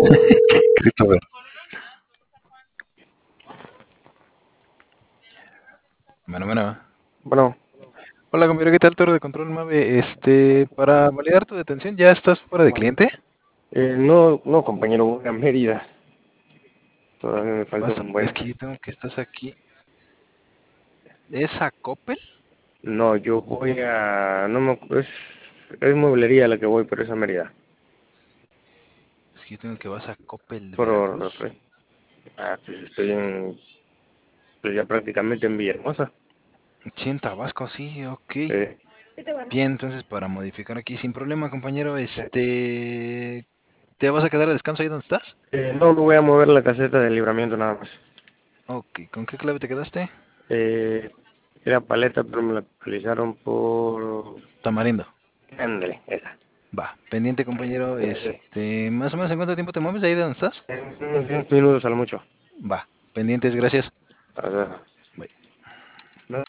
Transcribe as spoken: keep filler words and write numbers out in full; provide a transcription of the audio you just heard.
Christopher. Bueno, bueno. Bueno, Hola, compañero, ¿qué tal? Torre de control, Mave. Este, para validar tu detención, ¿ya estás fuera de cliente? eh, no, no, compañero, voy a Mérida. Todavía me falta Vas, un es buen. que yo tengo que estás aquí. ¿Es a Coppel? No, yo voy a. No me, acu- es, es mueblería la que voy, pero es a Mérida. Es que yo tengo que vas a Coppel de Por. Veracruz. Ah, pues estoy en. Pues ya prácticamente en Villahermosa. Sí, en Tabasco, sí, ok. Eh, Bien, entonces para modificar aquí sin problema, compañero, eh, este... ¿Te vas a quedar a descanso ahí donde estás? eh, no me voy a mover la caseta de libramiento nada más. Ok, ¿con qué clave te quedaste? Eh, Era paleta, pero me la actualizaron por. Tamarindo. Ándale, esa. Va, pendiente, compañero, Eh, este... ¿Más o menos en cuánto tiempo te mueves de ahí de donde estás? en unos diez minutos a lo mucho. Va, pendientes, gracias. A ver.